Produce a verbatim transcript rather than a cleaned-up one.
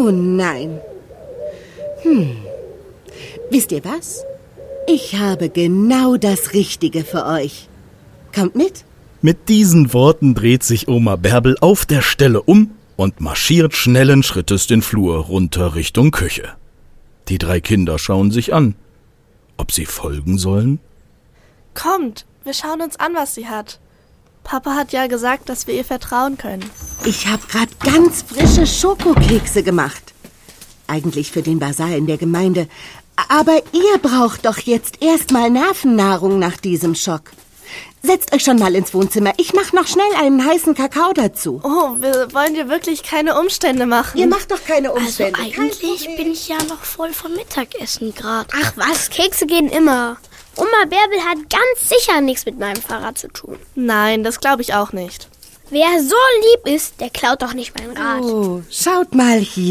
Oh nein. Hm. Wisst ihr was? Ich habe genau das Richtige für euch. Kommt mit. Mit diesen Worten dreht sich Oma Bärbel auf der Stelle um und marschiert schnellen Schrittes den Flur runter Richtung Küche. Die drei Kinder schauen sich an. Ob sie folgen sollen? Kommt, wir schauen uns an, was sie hat. Papa hat ja gesagt, dass wir ihr vertrauen können. Ich habe gerade ganz frische Schokokekse gemacht. Eigentlich für den Basar in der Gemeinde. Aber ihr braucht doch jetzt erstmal Nervennahrung nach diesem Schock. Setzt euch schon mal ins Wohnzimmer. Ich mache noch schnell einen heißen Kakao dazu. Oh, wir wollen dir wirklich keine Umstände machen. Ihr macht doch keine Umstände. Also eigentlich bin ich ja noch voll vom Mittagessen gerade. Ach was, Kekse gehen immer. Oma Bärbel hat ganz sicher nichts mit meinem Fahrrad zu tun. Nein, das glaube ich auch nicht. Wer so lieb ist, der klaut doch nicht mein Rad. Oh, schaut mal hier.